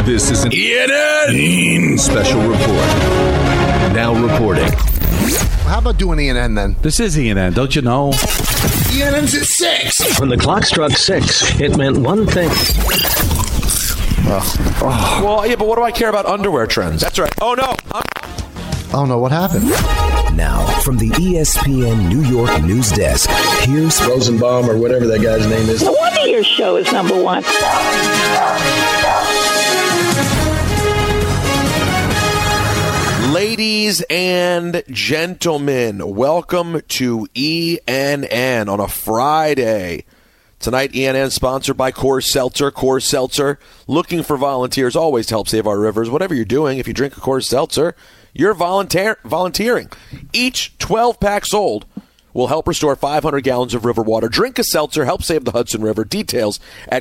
This is an ENN special report. Now reporting. How about doing ENN then? This is ENN, don't you know? ENN's at 6. When the clock struck 6, it meant one thing. Well, yeah, but what do I care about underwear trends? That's right. Oh, no. Oh, no, what happened? Now, from the ESPN New York news desk, here's Rosenbaum or whatever that guy's name is. No wonder your show is number one. Ladies and gentlemen, welcome to ENN on a Friday. Tonight, ENN sponsored by Coors Seltzer. Coors Seltzer, looking for volunteers always to help save our rivers. Whatever you're doing, if you drink a Coors Seltzer, you're volunteering. Each 12-pack sold will help restore 500 gallons of river water. Drink a seltzer, help save the Hudson River. Details at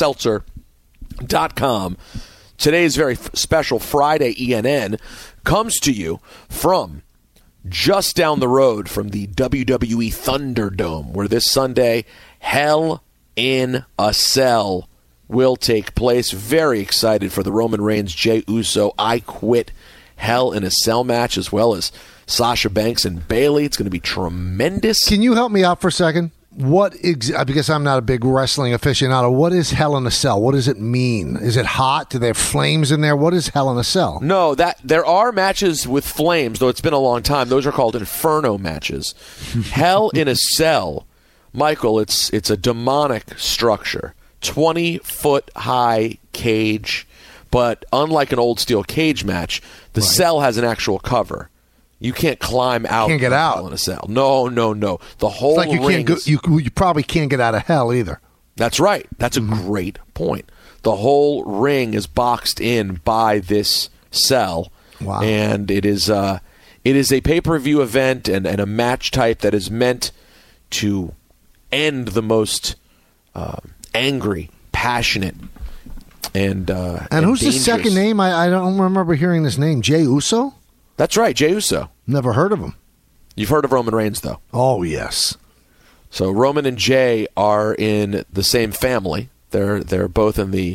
CoorsSeltzer.com. Today's very special Friday ENN comes to you from just down the road from the WWE Thunderdome, where this Sunday, Hell in a Cell will take place. Very excited for the Roman Reigns, Jey Uso, I Quit Hell in a Cell match, as well as Sasha Banks and Bayley. It's going to be tremendous. Can you help me out for a second? Because I'm not a big wrestling aficionado, what is Hell in a Cell? What does it mean? Is it hot? Do they have flames in there? What is Hell in a Cell? No, there are matches with flames, though it's been a long time. Those are called Inferno matches. Hell in a Cell, Michael, it's a demonic structure. 20-foot high cage, but unlike an old steel cage match, the cell has an actual cover. You can't climb out. Can't get out. Hell in a Cell. No. The whole it's like ring. You probably can't get out of hell either. That's right. That's a great point. The whole ring is boxed in by this cell. Wow. And it is a pay-per-view event and a match type that is meant to end the most angry, passionate, and who's the second name? I don't remember hearing this name. Jey Uso? That's right, Jey Uso. Never heard of him. You've heard of Roman Reigns, though. Oh, yes. So Roman and Jey are in the same family. They're both in the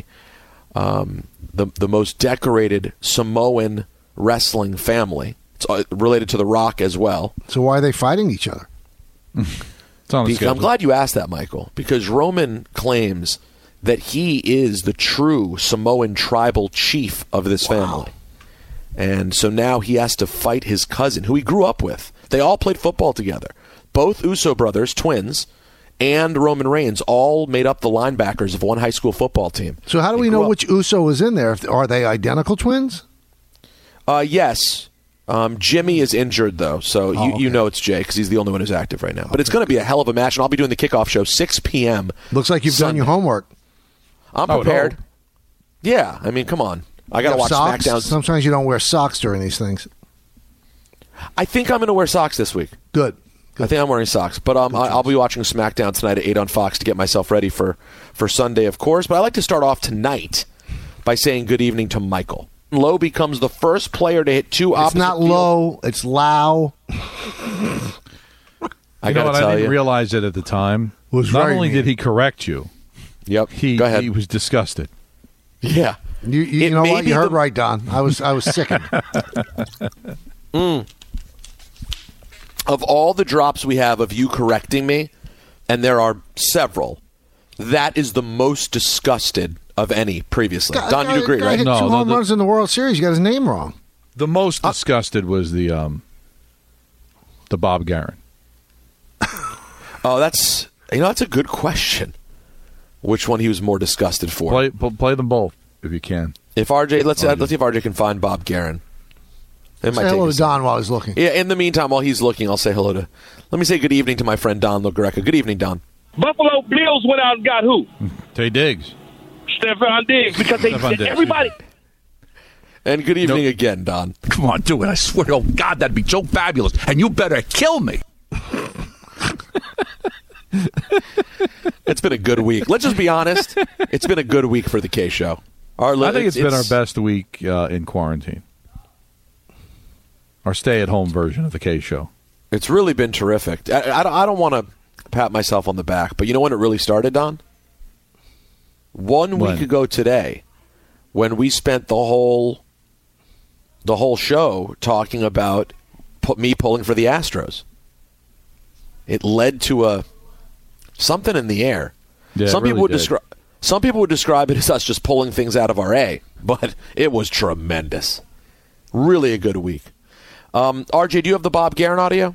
most decorated Samoan wrestling family. It's related to The Rock as well. So why are they fighting each other? I'm glad you asked that, Michael, because Roman claims that he is the true Samoan tribal chief of this family. And so now he has to fight his cousin, who he grew up with. They all played football together. Both Uso brothers, twins, and Roman Reigns all made up the linebackers of one high school football team. So how do we know which Uso is in there? Are they identical twins? Yes. Jimmy is injured, though, so you know it's Jey because he's the only one who's active right now. But it's going to be a hell of a match, and I'll be doing the kickoff show 6 p.m. Looks like you've done your homework. I'm prepared. Yeah, I mean, come on. I got to watch SmackDown. Sometimes you don't wear socks during these things. I think I'm going to wear socks this week. Good. I think I'm wearing socks. But I'll be watching SmackDown tonight at 8 on Fox to get myself ready for Sunday, of course. But I like to start off tonight by saying good evening to Michael. Lowe becomes the first player to hit two opposite. It's not Lowe. It's Lau. I didn't realize it at the time. Not only did he correct you, Go ahead. He was disgusted. Yeah. You know what? You heard right, Don. I was sickened. Of all the drops we have of you correcting me, and there are several, that is the most disgusted of any previously. Don, you agree, right? Hit two home runs in the World Series. You got his name wrong. The most disgusted was the Bob Guerin. Oh, that's a good question. Which one he was more disgusted for? Play them both if you can. If RJ, let's see if RJ can find Bob Guerin. Say hello to Don while he's looking. Yeah, in the meantime, while he's looking, I'll say hello to. Let me say good evening to my friend Don LaGreca. Good evening, Don. Buffalo Bills went out and got who? Tay Diggs. Stephon Diggs, because everybody. And good evening again, Don. Come on, do it. I swear to God, that'd be so fabulous. And you better kill me. It's been a good week. Let's just be honest. It's been a good week for the K Show. I think it's been our best week in quarantine. Our stay-at-home version of the K Show. It's really been terrific. I don't want to pat myself on the back, but you know when it really started, Don? 1 week ago today when we spent the whole show talking about me pulling for the Astros. It led to something in the air. Yeah, some people would describe it as us just pulling things out of our A, but it was tremendous. Really a good week. RJ, do you have the Bob Guerin audio?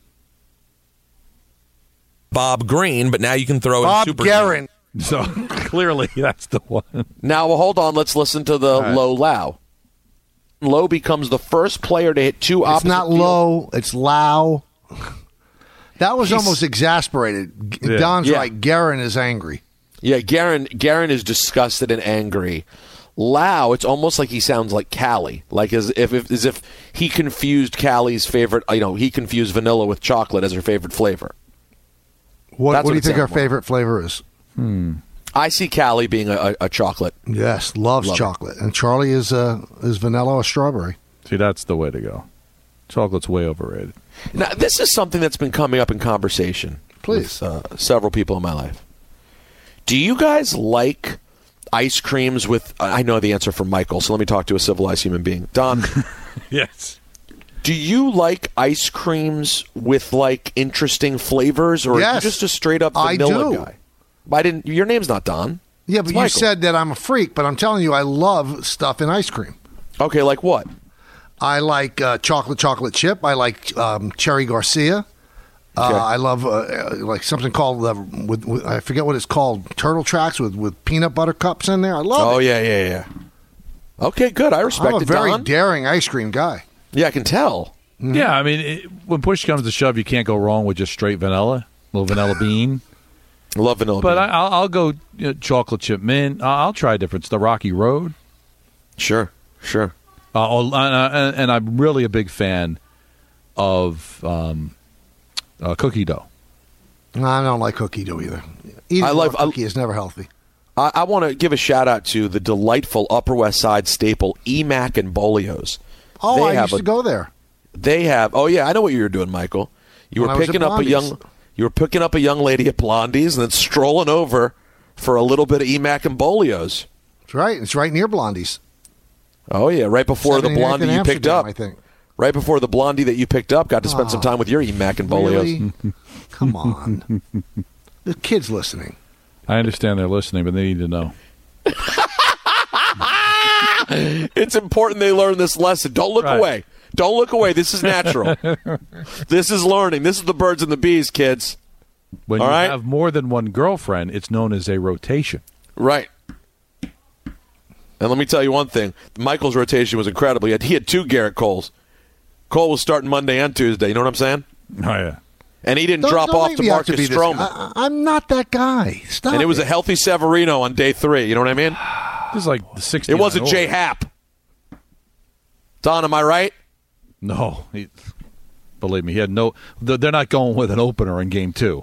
Bob Green, but now you can throw Bob in Super Guerin. So clearly that's the one. Now, well, hold on. Let's listen to the Low Lau. Low becomes the first player to hit two opposite. It's not field. Low. It's Lau. That was almost exasperated. Yeah. Don's right. Guerin is angry. Yeah, Guerin is disgusted and angry. Lau, it's almost like he sounds like Callie, like as if he confused Callie's favorite. He confused vanilla with chocolate as her favorite flavor. What do you think our favorite flavor is? I see Callie being a chocolate. Yes, loves chocolate, and Charlie is vanilla or strawberry. See, that's the way to go. Chocolate's way overrated. Now, this is something that's been coming up in conversation. Please, with, several people in my life. Do you guys like ice creams with? I know the answer from Michael, so let me talk to a civilized human being. Don. Yes. Do you like ice creams with like interesting flavors, or are you just a straight up vanilla guy? Your name's not Don. Yeah, but you said that I'm a freak. But I'm telling you, I love stuff in ice cream. Okay, like what? I like chocolate chip. I like Cherry Garcia. Okay. I love like something called with I forget what it's called, Turtle Tracks with peanut butter cups in there. I love it. Oh yeah. Okay, good. I respect I'm a it, very Don. daring ice cream guy. Yeah, I can tell. Mm-hmm. Yeah, I mean, when push comes to shove, you can't go wrong with just straight vanilla, a little vanilla bean. Love vanilla but bean. I'll go chocolate chip mint. I'll try different. The Rocky Road. Sure. And I'm really a big fan of cookie dough. No, I don't like cookie dough either. Eating cookie is never healthy. I want to give a shout out to the delightful Upper West Side staple Emac and Bolio's. Oh, I used to go there. They have. Oh yeah, I know what you were doing, Michael. You were picking up a young lady at Blondie's and then strolling over for a little bit of Emac and Bolio's. That's right. It's right near Blondie's. Oh yeah, right before the Blondie you picked up. I think. Right before the Blondie that you picked up, got to spend some time with your Emac and Bolio's. Really? Come on, the kids listening. I understand they're listening, but they need to know. It's important they learn this lesson. Don't look away. Don't look away. This is natural. This is learning. This is the birds and the bees, kids. When you have more than one girlfriend, it's known as a rotation. Right. And let me tell you one thing. Michael's rotation was incredible. He had two Garrett Coles. Cole was starting Monday and Tuesday. You know what I'm saying? Oh, yeah. And he didn't drop off to Marcus Stroman. I'm not that guy. Stop. And it was a healthy Severino on day 3. You know what I mean? This is like the 60s. It wasn't Jay Happ. Don, am I right? No. Believe me, he had no. They're not going with an opener in game 2.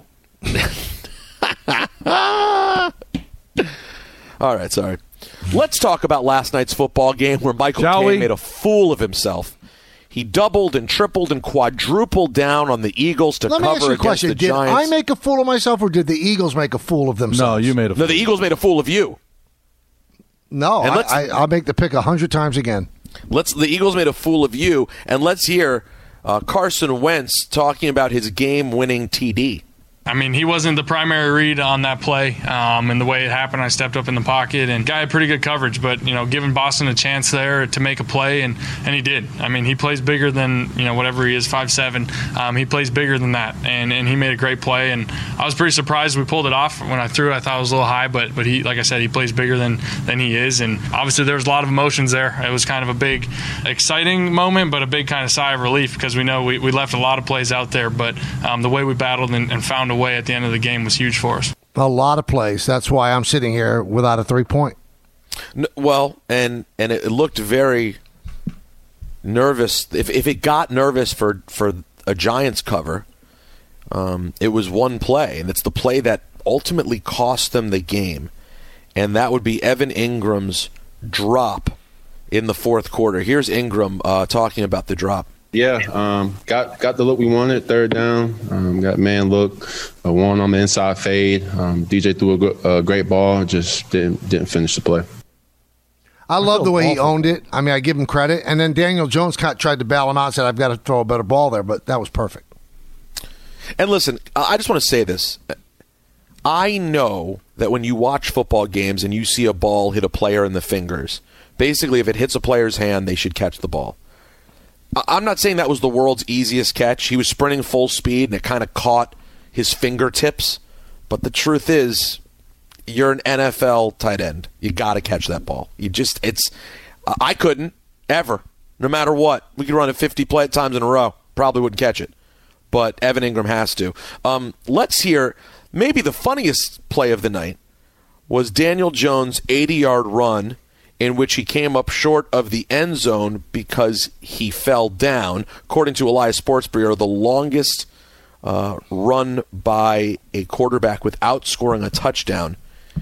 All right, sorry. Let's talk about last night's football game where Michael Caine made a fool of himself. He doubled and tripled and quadrupled down on the Eagles to cover against the Giants. Did I make a fool of myself, or did the Eagles make a fool of themselves? No, you made a fool. No, the Eagles made a fool of you. No, I'll make the pick 100 times again. The Eagles made a fool of you, and let's hear Carson Wentz talking about his game-winning TD. I mean, he wasn't the primary read on that play, and the way it happened, I stepped up in the pocket, and guy had pretty good coverage, but, giving Boston a chance there to make a play, and he did. I mean, he plays bigger than, whatever he is, 5'7". He plays bigger than that, and he made a great play, and I was pretty surprised we pulled it off. When I threw it, I thought it was a little high, but he, like I said, he plays bigger than he is, and obviously there was a lot of emotions there. It was kind of a big, exciting moment, but a big kind of sigh of relief, because we know we left a lot of plays out there, but the way we battled and found a way at the end of the game was huge for us. A lot of plays. That's why I'm sitting here without a 3-point. Well, and it looked very nervous. If it got nervous for a Giants cover, it was one play, and it's the play that ultimately cost them the game, and that would be Evan Ingram's drop in the fourth quarter. Here's Ingram talking about the drop. Yeah, got the look we wanted, third down. Got man look, one on the inside fade. DJ threw a great ball, just didn't finish the play. I love the way he owned it. I mean, I give him credit. And then Daniel Jones tried to bail him out and said, I've got to throw a better ball there, but that was perfect. And listen, I just want to say this. I know that when you watch football games and you see a ball hit a player in the fingers, basically if it hits a player's hand, they should catch the ball. I'm not saying that was the world's easiest catch. He was sprinting full speed and it kind of caught his fingertips. But the truth is, you're an NFL tight end. You got to catch that ball. I couldn't, ever, no matter what. We could run it 50 play times in a row. Probably wouldn't catch it. But Evan Ingram has to. Let's hear maybe the funniest play of the night was Daniel Jones' 80-yard run in which he came up short of the end zone because he fell down. According to Elias Sports Bureau, the longest run by a quarterback without scoring a touchdown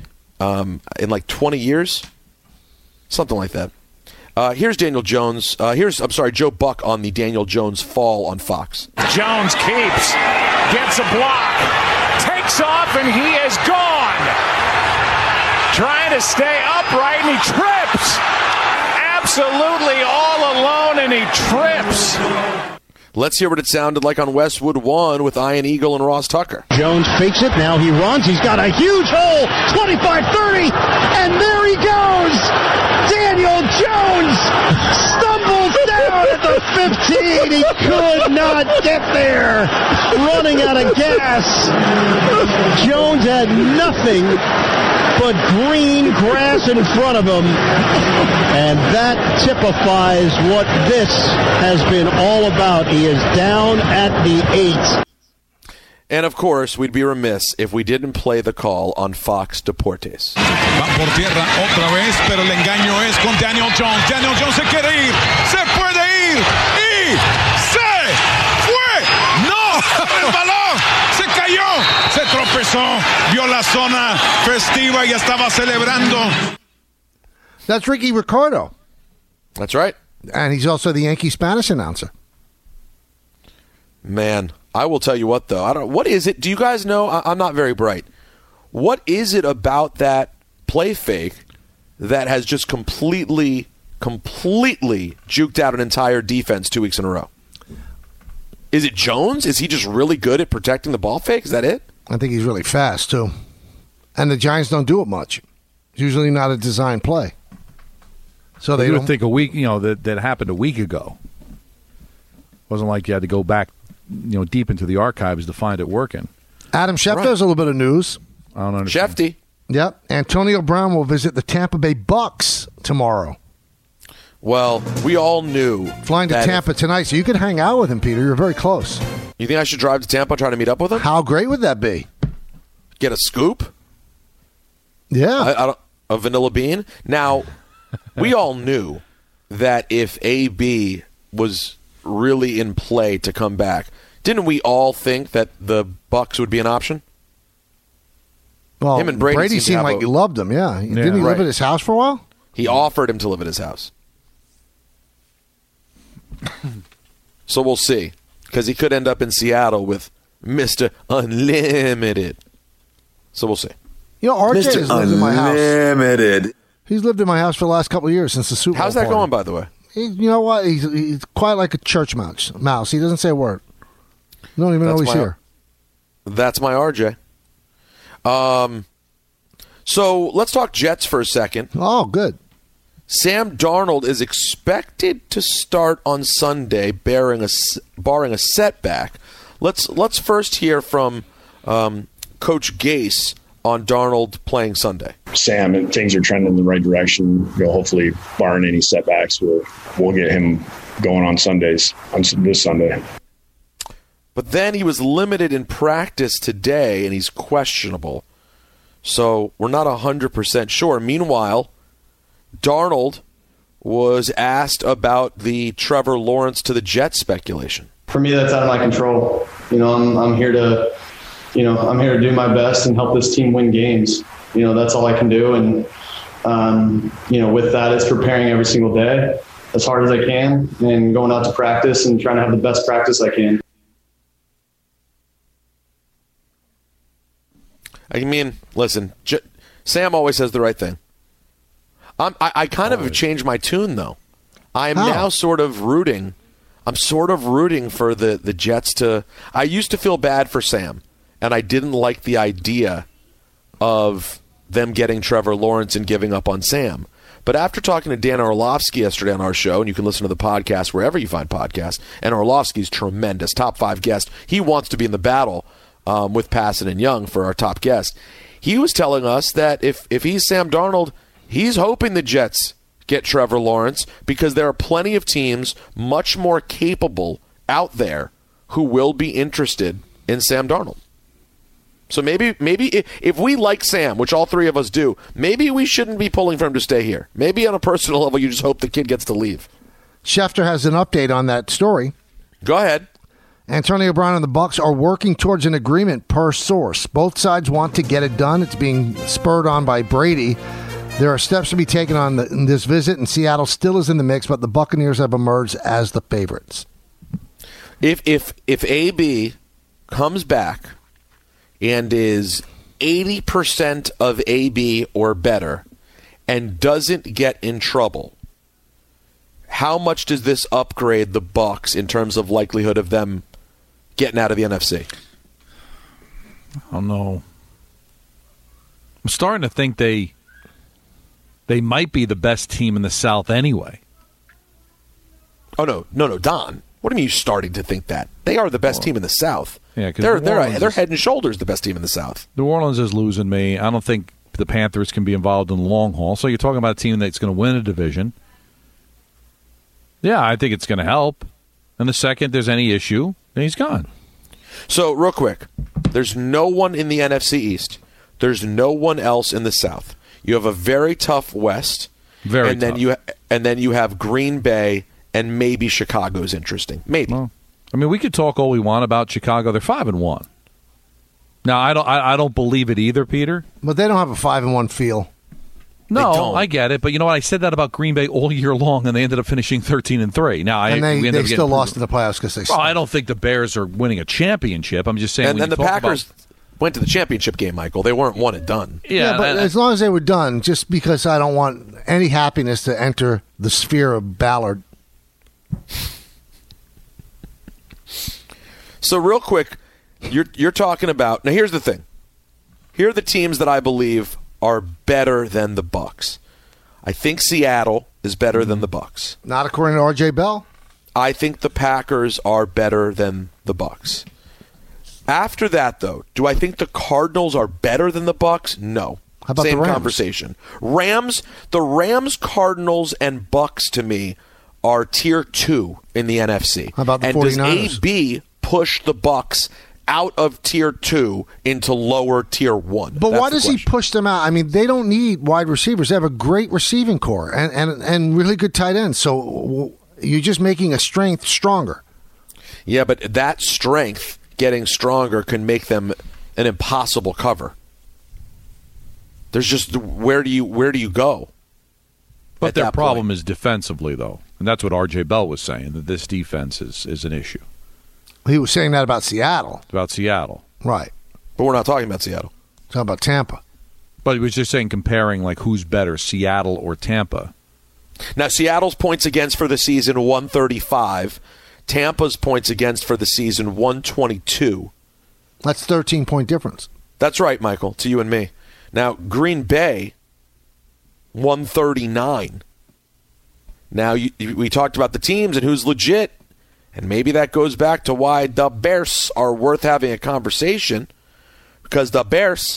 in like 20 years, something like that. Here's Daniel Jones. Joe Buck on the Daniel Jones fall on Fox. Jones keeps, gets a block, takes off, and he is gone. Trying to stay upright, and he trips. Absolutely all alone, and he trips. Let's hear what it sounded like on Westwood 1 with Ian Eagle and Ross Tucker. Jones fakes it. Now he runs. He's got a huge hole. 25-30. And there he goes. Daniel Jones stumbles down at the 15. He could not get there. Running out of gas. Jones had nothing but green grass in front of him. And that typifies what this has been all about. He is down at the 8. And of course, we'd be remiss if we didn't play the call on Fox Deportes. Va por tierra otra vez, pero el engaño es con Daniel Jones. Daniel Jones se quiere ir, se puede ir y se fue. No, el balón se cayó, se tropezó, vio la zona festiva y estaba celebrando. That's Ricky Ricardo. That's right. And he's also the Yankee Spanish announcer. Man, I will tell you what, though. What is it? Do you guys know? I'm not very bright. What is it about that play fake that has just completely juked out an entire defense 2 weeks in a row? Is it Jones? Is he just really good at protecting the ball fake? Is that it? I think he's really fast, too. And the Giants don't do it much. It's usually not a design play. So they would think a week, that happened a week ago. It wasn't like you had to go back, deep into the archives to find it working. Adam Schefter has a little bit of news. I don't understand. Shefty. Yep. Antonio Brown will visit the Tampa Bay Bucks tomorrow. Well, we all knew. Flying to Tampa tonight, so you can hang out with him, Peter. You're very close. You think I should drive to Tampa and try to meet up with him? How great would that be? Get a scoop? Yeah. A vanilla bean? Now, we all knew that if AB was really in play to come back, didn't we all think that the Bucks would be an option? Well, him and Brady seemed like you loved him, yeah. Didn't he live at his house for a while? He offered him to live at his house. So we'll see. Because he could end up in Seattle with Mr. Unlimited. So we'll see. RJ has lived in my house. Unlimited. He's lived in my house for the last couple of years since the Super Bowl. How's that going, by the way? You know what? He's quite like a church mouse. He doesn't say a word. You don't even know he's here. That's my RJ. So let's talk Jets for a second. Oh, good. Sam Darnold is expected to start on Sunday, barring a setback. Let's first hear from Coach Gase on Darnold playing Sunday. Sam, and things are trending in the right direction. Hopefully, barring any setbacks, we'll get him going on Sundays, on this Sunday. But then he was limited in practice today, and he's questionable. So we're not 100% sure. Meanwhile, Darnold was asked about the Trevor Lawrence to the Jets speculation. For me, that's out of my control. I'm here to do my best and help this team win games. That's all I can do. And, with that, it's preparing every single day as hard as I can and going out to practice and trying to have the best practice I can. I mean, listen, Sam always says the right thing. I kind of have changed my tune, though. I am now sort of rooting. I'm sort of rooting for the Jets to. I used to feel bad for Sam, and I didn't like the idea of them getting Trevor Lawrence and giving up on Sam. But after talking to Dan Orlovsky yesterday on our show, and you can listen to the podcast wherever you find podcasts, and Orlovsky's tremendous, top 5 guest. He wants to be in the battle with Passan and Young for our top guest. He was telling us that if he's Sam Darnold, he's hoping the Jets get Trevor Lawrence because there are plenty of teams much more capable out there who will be interested in Sam Darnold. So maybe if we like Sam, which all three of us do, maybe we shouldn't be pulling for him to stay here. Maybe on a personal level, you just hope the kid gets to leave. Schefter has an update on that story. Go ahead. Antonio Brown and the Bucs are working towards an agreement per source. Both sides want to get it done. It's being spurred on by Brady. There are steps to be taken in this visit, and Seattle still is in the mix, but the Buccaneers have emerged as the favorites. If AB comes back and is 80% of AB or better and doesn't get in trouble, how much does this upgrade the Bucs in terms of likelihood of them getting out of the NFC? I don't know. I'm starting to think they might be the best team in the South anyway. Oh, no, Don. What do you mean you're starting to think that? They are the best team in the South. Yeah, they're head and shoulders the best team in the South. New Orleans is losing me. I don't think the Panthers can be involved in the long haul. So you're talking about a team that's going to win a division. Yeah, I think it's going to help. And the second there's any issue, then he's gone. So real quick, there's no one in the NFC East. There's no one else in the South. You have a very tough West. Very tough. Then you have Green Bay. And maybe Chicago's interesting. Maybe. Well, I mean, we could talk all we want about Chicago. They're 5-1. Now, I don't believe it either, Peter. But they don't have a 5-1 feel. No, I get it. But you know what? I said that about Green Bay all year long, and they ended up finishing 13-3. Now, they still lost in the playoffs because they. Well, I don't think the Bears are winning a championship. I'm just saying. And then the Packers went to the championship game, Michael. They weren't one and done. Yeah, but as long as they were done, just because I don't want any happiness to enter the sphere of Ballard. So real quick, you're talking about, now here's the thing. Here are the teams that I believe are better than the Bucs. I think Seattle is better than the Bucs. Not according to RJ Bell. I think the Packers are better than the Bucs. After that, though, do I think the Cardinals are better than the Bucs? No. How about Same the Rams? Conversation. The Rams, Cardinals, and Bucs to me are tier 2 in the NFC. How about the 49ers? Does AB push the Bucs out of tier 2 into lower tier 1? But why does he push them out? I mean, they don't need wide receivers. They have a great receiving core and really good tight ends. So you're just making a strength stronger. Yeah, but that strength getting stronger can make them an impossible cover. There's just where do you go? But their problem is defensively, though. And that's what R.J. Bell was saying, that this defense is an issue. He was saying that about Seattle. About Seattle. Right. But we're not talking about Seattle. Talking about Tampa. But he was just saying comparing, like, who's better, Seattle or Tampa. Now, Seattle's points against for the season, 135. Tampa's points against for the season, 122. That's 13-point difference. That's right, Michael, to you and me. Now, Green Bay, 139. Now, we talked about the teams and who's legit, and maybe that goes back to why the Bears are worth having a conversation, because the Bears,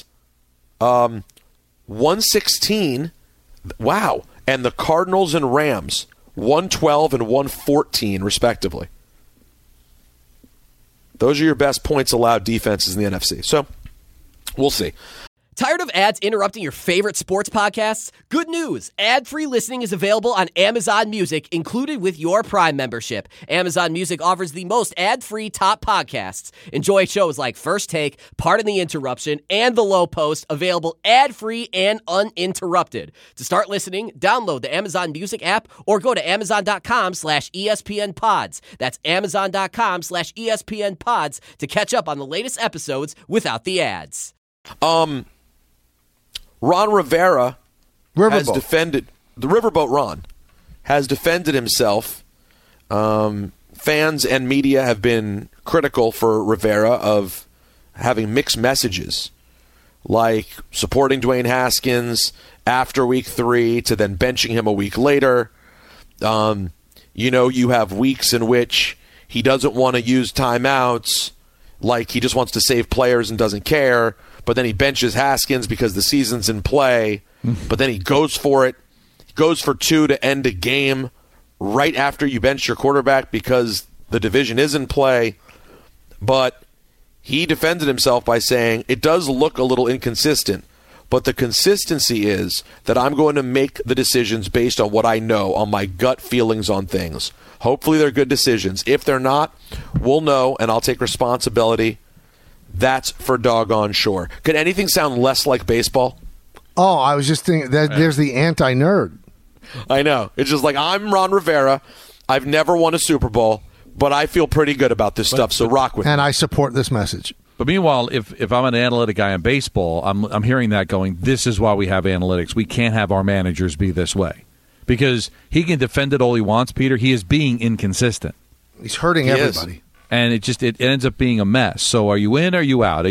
116, wow, and the Cardinals and Rams, 112 and 114, respectively. Those are your best points allowed defenses in the NFC. So, we'll see. Tired of ads interrupting your favorite sports podcasts? Good news! Ad-free listening is available on Amazon Music, included with your Prime membership. Amazon Music offers the most ad-free top podcasts. Enjoy shows like First Take, Pardon the Interruption, and The Low Post, available ad-free and uninterrupted. To start listening, download the Amazon Music app or go to amazon.com/ESPNpods. That's amazon.com/ESPNpods to catch up on the latest episodes without the ads. Ron Rivera has defended. the Riverboat Ron has defended himself. Fans and media have been critical for Rivera of having mixed messages, like supporting Dwayne Haskins after week 3 to then benching him a week later. You have weeks in which he doesn't want to use timeouts, like he just wants to save players and doesn't care, but then he benches Haskins because the season's in play, but then he goes for it. He goes for 2 to end a game right after you bench your quarterback because the division is in play. But he defended himself by saying it does look a little inconsistent, but the consistency is that I'm going to make the decisions based on what I know, on my gut feelings on things. Hopefully they're good decisions. If they're not, we'll know, and I'll take responsibility. That's for doggone sure. Could anything sound less like baseball? Oh, I was just thinking that there's the anti-nerd. I know. It's just like, I'm Ron Rivera. I've never won a Super Bowl, but I feel pretty good about this stuff, so rock with me. And I support this message. But meanwhile, if I'm an analytic guy in baseball, I'm hearing that going, this is why we have analytics. We can't have our managers be this way. Because he can defend it all he wants, Peter. He is being inconsistent. He's hurting everybody. And it ends up being a mess. So are you in or are you out? Are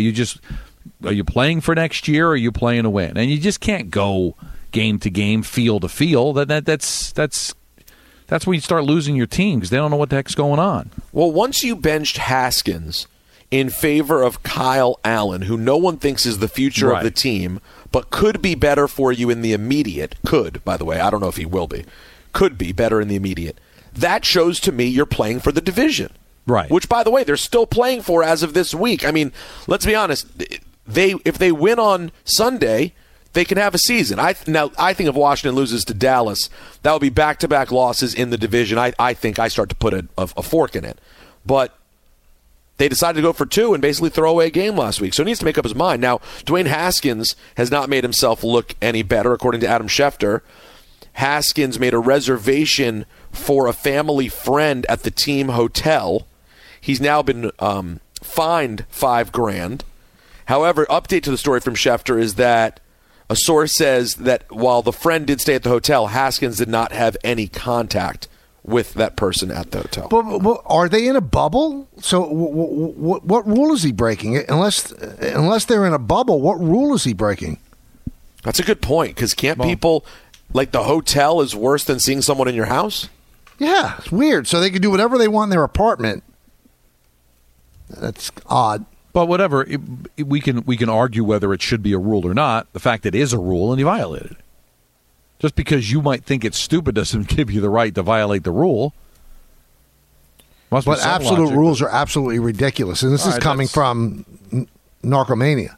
you playing for next year or are you playing to win? And you just can't go game to game, field to field. That's when you start losing your team because they don't know what the heck's going on. Well, once you benched Haskins in favor of Kyle Allen, who no one thinks is the future of the team, but could be better for you in the immediate. Could, by the way. I don't know if he will be. Could be better in the immediate. That shows to me you're playing for the division. Right. Which, by the way, they're still playing for as of this week. I mean, let's be honest. If they win on Sunday, they can have a season. I think if Washington loses to Dallas, that will be back-to-back losses in the division. I think I start to put a fork in it. But they decided to go for 2 and basically throw away a game last week. So he needs to make up his mind. Now, Dwayne Haskins has not made himself look any better, according to Adam Schefter. Haskins made a reservation for a family friend at the team hotel. He's now been fined $5,000. However, update to the story from Schefter is that a source says that while the friend did stay at the hotel, Haskins did not have any contact with that person at the hotel. But are they in a bubble? So what rule is he breaking? Unless they're in a bubble, what rule is he breaking? That's a good point, because can't people, like the hotel is worse than seeing someone in your house? Yeah, it's weird. So they can do whatever they want in their apartment. That's odd. But whatever, we can argue whether it should be a rule or not. The fact that it is a rule and you violated it. Just because you might think it's stupid doesn't give you the right to violate the rule. But absolute rules are absolutely ridiculous. And this is coming from Narcomania.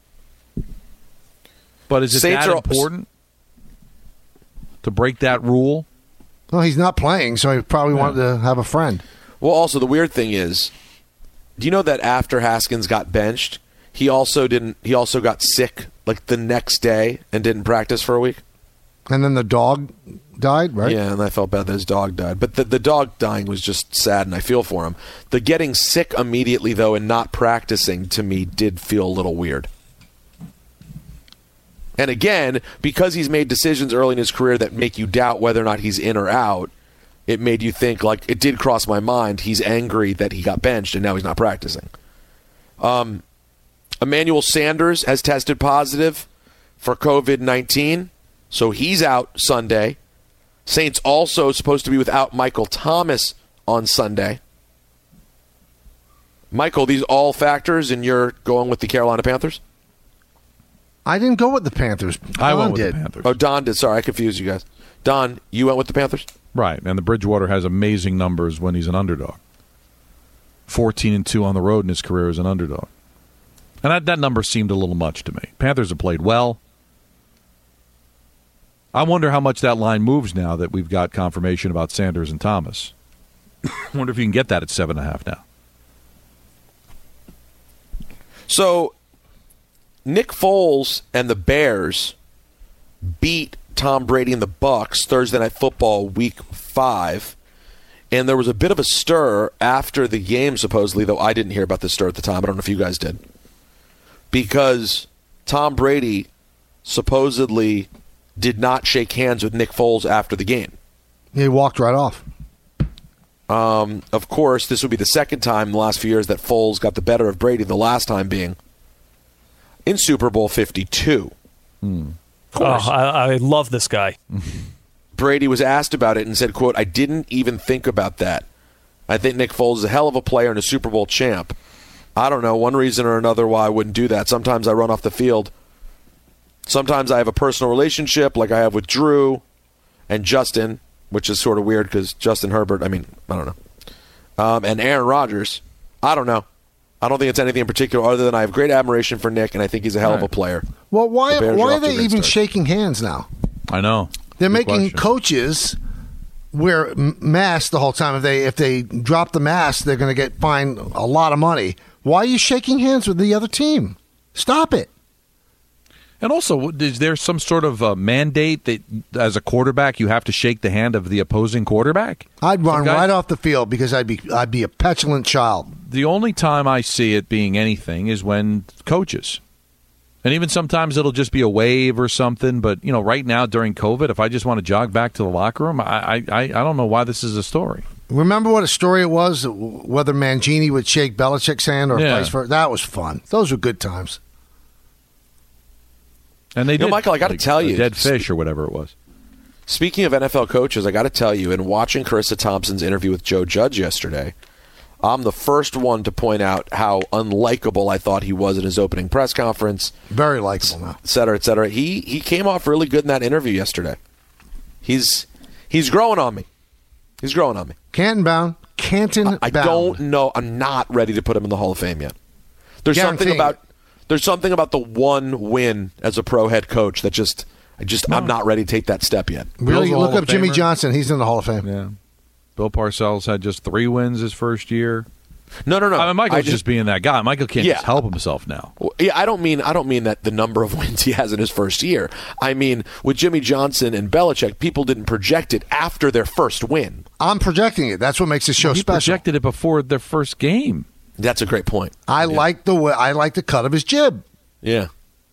But is it that important to break that rule? Well, he's not playing, so he probably wanted to have a friend. Well, also, the weird thing is, do you know that after Haskins got benched, he also got sick like the next day and didn't practice for a week? And then the dog died, right? Yeah, and I felt bad that his dog died. But the dog dying was just sad, and I feel for him. The getting sick immediately, though, and not practicing, to me, did feel a little weird. And again, because he's made decisions early in his career that make you doubt whether or not he's in or out, it made you think, like, it did cross my mind, he's angry that he got benched and now he's not practicing. Emmanuel Sanders has tested positive for COVID-19, so he's out Sunday. Saints also supposed to be without Michael Thomas on Sunday. Michael, these all factors, and you're going with the Carolina Panthers? I didn't go with the Panthers. I went with the Panthers. Oh, Don did. Sorry, I confused you guys. Don, you went with the Panthers? Right, and the Bridgewater has amazing numbers when he's an underdog. 14-2 on the road in his career as an underdog. And that number seemed a little much to me. Panthers have played well. I wonder how much that line moves now that we've got confirmation about Sanders and Thomas. I wonder if you can get that at 7.5 now. So, Nick Foles and the Bears beat Tom Brady and the Bucs Thursday Night Football Week 5. And there was a bit of a stir after the game, supposedly, though I didn't hear about the stir at the time. I don't know if you guys did. Because Tom Brady supposedly did not shake hands with Nick Foles after the game. He walked right off. Of course, this would be the second time in the last few years that Foles got the better of Brady, the last time being in Super Bowl 52. I love this guy. Brady was asked about it and said, quote, "I didn't even think about that. I think Nick Foles is a hell of a player and a Super Bowl champ. I don't know, one reason or another why I wouldn't do that. Sometimes I run off the field. Sometimes I have a personal relationship like I have with Drew and Justin," which is sort of weird because Justin Herbert, I don't know. And Aaron Rodgers, I don't know. I don't think it's anything in particular other than I have great admiration for Nick, and I think he's a hell of a player. Well, why are they even shaking hands now? I know. They're making coaches wear masks the whole time. If they drop the mask, they're going to get fined a lot of money. Why are you shaking hands with the other team? Stop it. And also, is there some sort of mandate that as a quarterback you have to shake the hand of the opposing quarterback? I'd run right off the field because I'd be a petulant child. The only time I see it being anything is when coaches. And even sometimes it'll just be a wave or something. But, right now during COVID, if I just want to jog back to the locker room, I don't know why this is a story. Remember what a story it was, whether Mangini would shake Belichick's hand or vice versa? That was fun. Those were good times. And they did. Michael, I got to tell you. Dead fish or whatever it was. Speaking of NFL coaches, I got to tell you, in watching Carissa Thompson's interview with Joe Judge yesterday, I'm the first one to point out how unlikable I thought he was in his opening press conference. Very likable now. Et cetera, et cetera. He came off really good in that interview yesterday. He's growing on me. He's growing on me. Canton bound. I don't know. I'm not ready to put him in the Hall of Fame yet. There's something about the one win as a pro head coach that I'm not ready to take that step yet. Really, look up Jimmy Johnson. He's in the Hall of Fame. Yeah. Bill Parcells had just 3 wins his first year. No. Michael's just being that guy. Michael can't just help himself now. Well, yeah, I don't mean that the number of wins he has in his first year. I mean, with Jimmy Johnson and Belichick, people didn't project it after their first win. I'm projecting it. That's what makes the show special. He projected it before their first game. That's a great point. I like the cut of his jib. Yeah.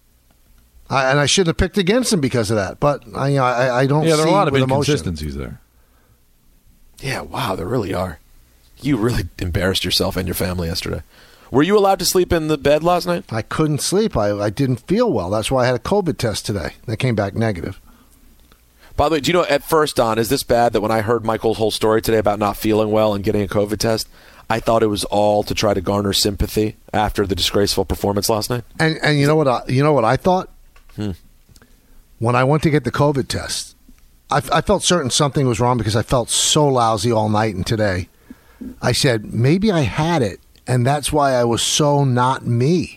And I should have picked against him because of that. But I don't see there are a lot of inconsistencies there. Yeah, wow, there really are. You really embarrassed yourself and your family yesterday. Were you allowed to sleep in the bed last night? I couldn't sleep. I didn't feel well. That's why I had a COVID test today. That came back negative. By the way, do you know, at first, Don, is this bad that when I heard Michael's whole story today about not feeling well and getting a COVID test, I thought it was all to try to garner sympathy after the disgraceful performance last night? And you know what I thought? When I went to get the COVID test, I felt certain something was wrong because I felt so lousy all night and today. I said, maybe I had it, and that's why I was so not me.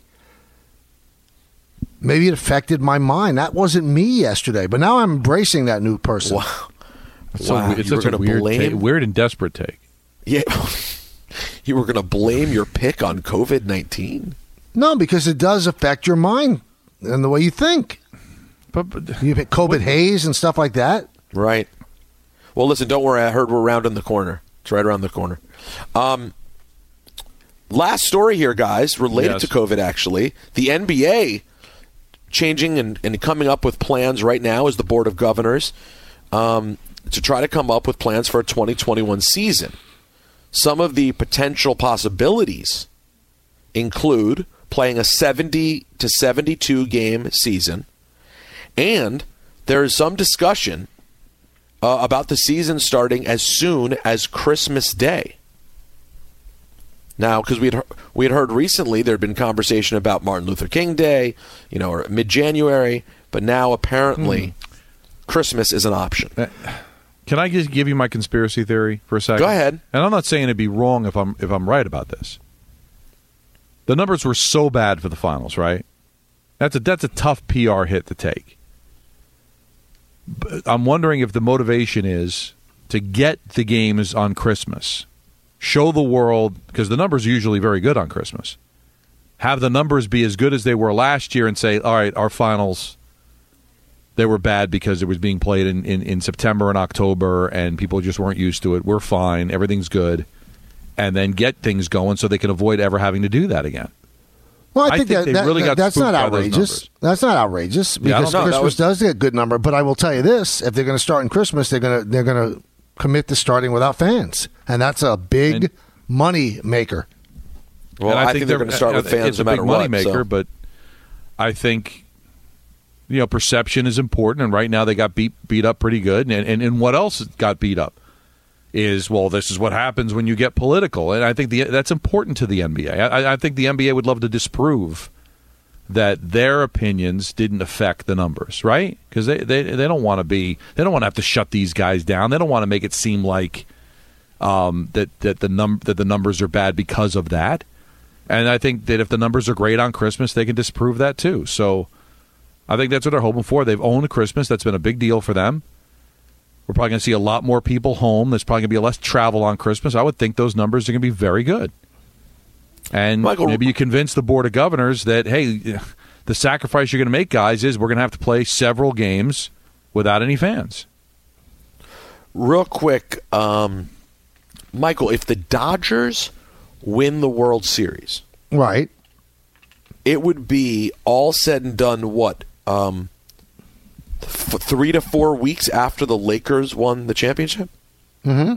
Maybe it affected my mind. That wasn't me yesterday, but now I'm embracing that new person. Wow. It's such a weird and desperate take. Yeah. You were going to blame your pick on COVID-19? No, because it does affect your mind and the way you think. But you have COVID haze and stuff like that. Right. Well, listen, don't worry. I heard we're rounding the corner. It's right around the corner. Last story here, guys, related to COVID, actually. The NBA changing and coming up with plans right now as the Board of Governors to try to come up with plans for a 2021 season. Some of the potential possibilities include playing a 70 to 72 game season, and there is some discussion about the season starting as soon as Christmas Day. Now, because we had heard recently there had been conversation about Martin Luther King Day, or mid-January, but now apparently Christmas is an option. Can I just give you my conspiracy theory for a second? Go ahead. And I'm not saying it'd be wrong if I'm right about this. The numbers were so bad for the finals, right? That's a tough PR hit to take. But I'm wondering if the motivation is to get the games on Christmas, show the world, because the numbers are usually very good on Christmas. Have the numbers be as good as they were last year and say, all right, our finals, they were bad because it was being played in September and October and people just weren't used to it. We're fine. Everything's good. And then get things going so they can avoid ever having to do that again. Well, I think they really got that's spooked not by those outrageous. numbers. That's not outrageous because Christmas does get a good number. But I will tell you this: if they're going to start in Christmas, they're going to commit to starting without fans, and that's a big money maker. Well, I think they're going to start with fans it's no a big matter money what. maker, but I think perception is important, and right now they got beat up pretty good. And what else got beat up is, well, this is what happens when you get political, and I think that's important to the NBA. I think the NBA would love to disprove that their opinions didn't affect the numbers, right? Because they don't want to have to shut these guys down. They don't want to make it seem like that the numbers are bad because of that. And I think that if the numbers are great on Christmas, they can disprove that too. So I think that's what they're hoping for. They've owned Christmas. That's been a big deal for them. We're probably going to see a lot more people home. There's probably going to be less travel on Christmas. I would think those numbers are going to be very good. And maybe you convince the Board of Governors that, hey, the sacrifice you're going to make, guys, is we're going to have to play several games without any fans. Real quick, Michael, if the Dodgers win the World Series, right, it would be all said and done, what, 3 to 4 weeks after the Lakers won the championship? Mm-hmm.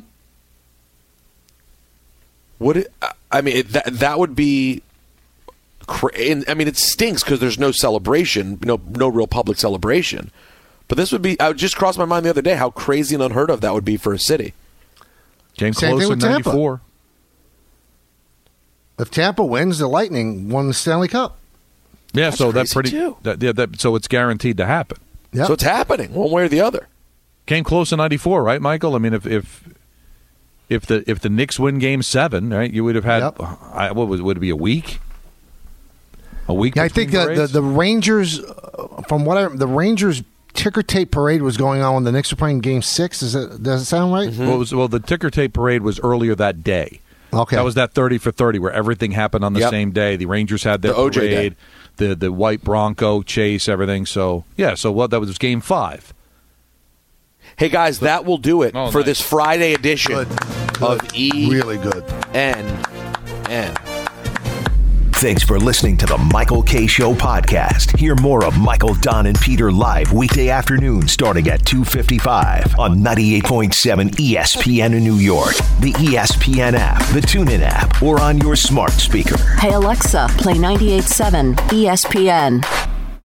That would be. It stinks because there's no celebration, no real public celebration. But this would be. I just crossed my mind the other day how crazy and unheard of that would be for a city. Came close in '94. If Tampa wins, the Lightning won the Stanley Cup. Yeah, That's so that's crazy pretty. So it's guaranteed to happen. Yep. So it's happening one way or the other. Came close in '94, right, Michael? I mean, if the Knicks win Game 7, right, you would have had would it be a week? A week. Yeah, I think the Rangers, the Rangers ticker tape parade was going on when the Knicks were playing Game 6. Does it sound right? Mm-hmm. Well, the ticker tape parade was earlier that day. Okay, that was that 30 for 30 where everything happened on the same day. The Rangers had their parade, the white Bronco chase, everything. So that was Game 5. Hey guys, that will do it for this Friday edition of Really good. ENN. Thanks for listening to the Michael K. Show podcast. Hear more of Michael, Don, and Peter live weekday afternoon starting at 2:55 on 98.7 ESPN in New York, the ESPN app, the TuneIn app, or on your smart speaker. Hey Alexa, play 98.7 ESPN.